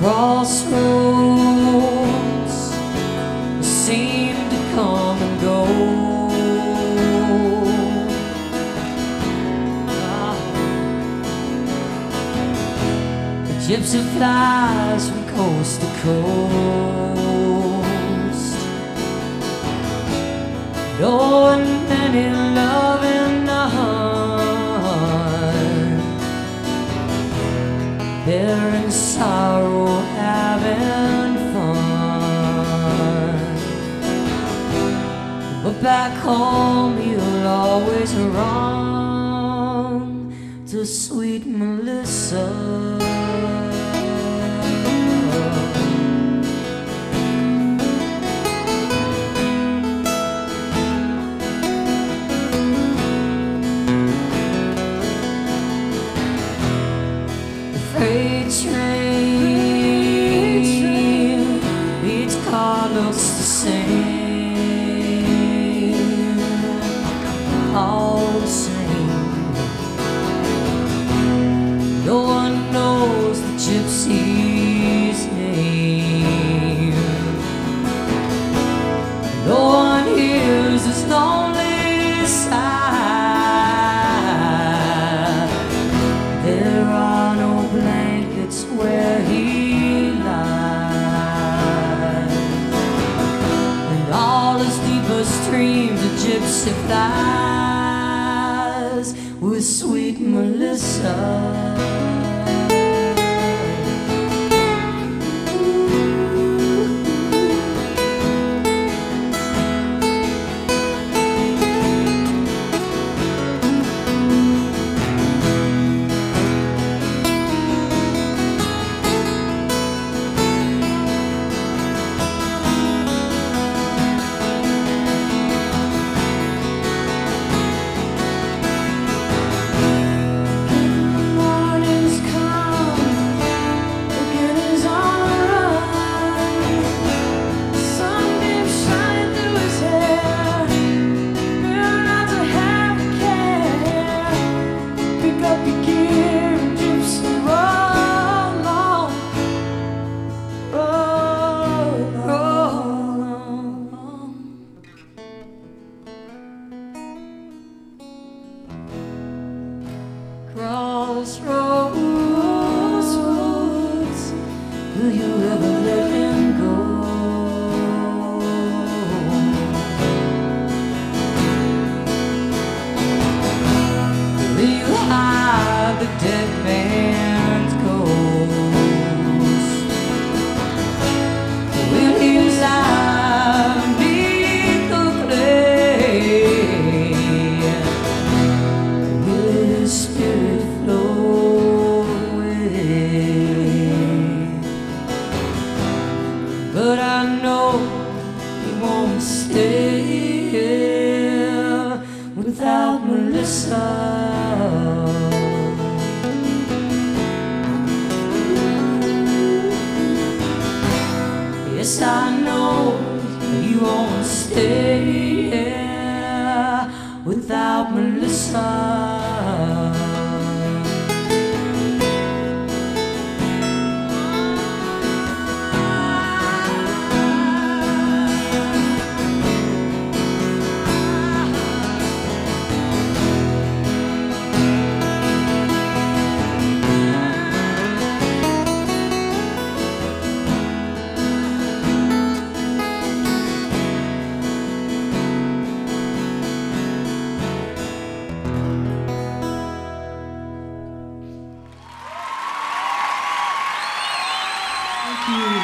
Crossroads seem to come and go. The gypsy flies from coast to coast, knowing any loving heart, bearing sorrow, having fun. But back home you'll always run to sweet Melissa. Freight train, each car looks the same, all the same. No one knows the gypsy's name. No one hears his lonely sigh. There are no blankets where he lies, and all his deepest dreams a gypsy flies with sweet Melissa. Crossroads, will you ever let him go? Will you hide the dead man's ghost? Will he lie beneath the clay? Will his spirit flow away? But I know he won't stay here without Melissa. Yes, I know he won't stay here without Melissa. Thank you.